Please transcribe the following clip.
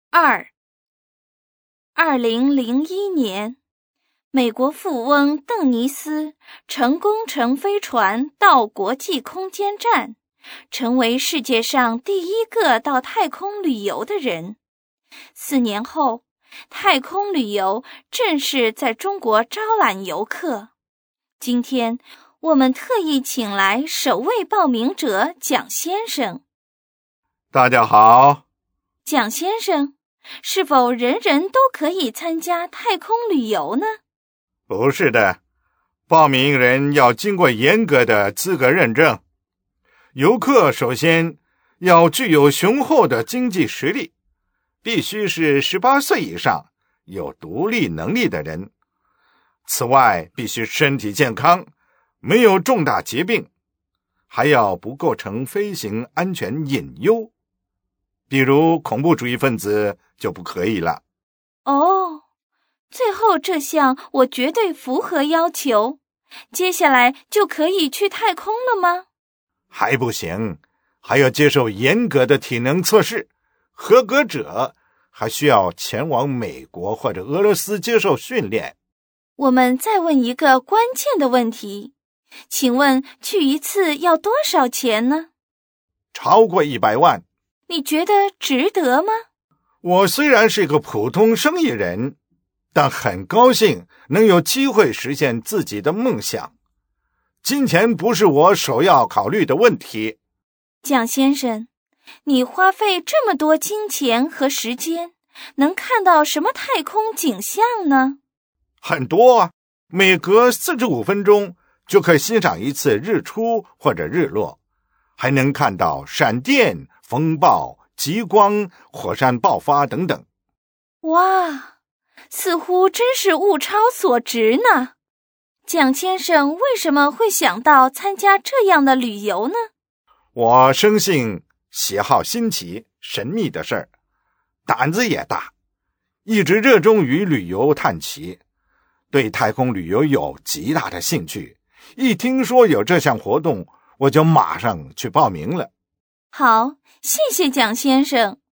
2001年，美国富翁邓尼斯成功乘飞船到国际空间站，成为世界上第一个到太空旅游的人。4年后，太空旅游正式在中国招揽游客。今天，我们特意请来首位报名者蒋先生。 大家好。 蒋先生，是否人人都可以参加太空旅游呢？ 不是的，报名人要经过严格的资格认证。游客首先要具有雄厚的经济实力，必须是18岁以上，有独立能力的人。此外，必须身体健康，没有重大疾病，还要不构成飞行安全隐忧，比如恐怖主义分子就不可以了。 最后这项我绝对符合要求，接下来就可以去太空了吗？ 还不行，还要接受严格的体能测试，合格者还需要前往美国或者俄罗斯接受训练。 我们再问一个关键的问题，请问去一次要多少钱呢？ 超过100万。 你觉得值得吗？ 我虽然是个普通生意人，但很高兴能有机会实现自己的梦想。金钱不是我首要考虑的问题。 蒋先生，你花费这么多金钱和时间，能看到什么太空景象呢？ 很多啊，每隔45分钟就可以欣赏一次日出或者日落，还能看到闪电、风暴、极光、火山爆发等等。 哇，似乎真是物超所值呢。蒋先生为什么会想到参加这样的旅游呢？ 我生性喜好新奇、神秘的事儿，胆子也大，一直热衷于旅游探奇，对太空旅游有极大的兴趣。一听说有这项活动，我就马上去报名了。 好，谢谢蒋先生。